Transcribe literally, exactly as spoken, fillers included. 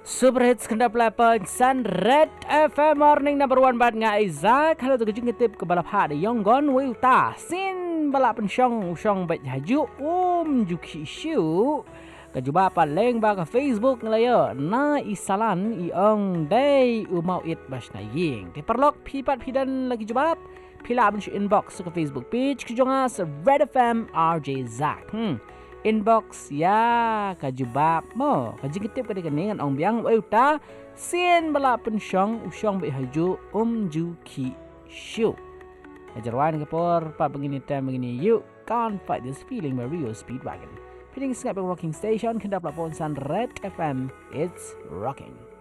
Super Hits Kendap Lapan San Red F M Morning Number One Bat Nga Isaac. Halo tu kejung ketip ke balap hak di Yonggon Wilta Sin balap pensyong Usyong bet haju Um Juki Shu Kejuba paling ba ke Facebook ngelaya Na isalan iong day umau it bas na ying Diperlok pipat pidan lagi jubap Pila abin inbox ke Facebook page Kejonga se Red F M R J Zack Hmm Inbox ya kajubab mo kajing ketip ka dengan ong biang weuta sin bala pensyong usyong be haju um ju ki shu ajarwan kapor pa begini time begini you can't fight this feeling by Rio Speedwagon. Pitting snap rocking station kendap lapon san Red F M, it's rocking.